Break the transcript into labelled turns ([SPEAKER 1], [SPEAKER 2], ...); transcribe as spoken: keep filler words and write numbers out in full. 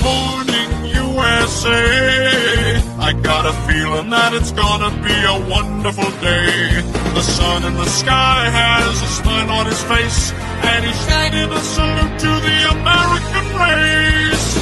[SPEAKER 1] morning, U S A. I got a feeling that it's gonna be a wonderful day. The sun in the sky has a smile on his face, and he's shining a salute to the American race.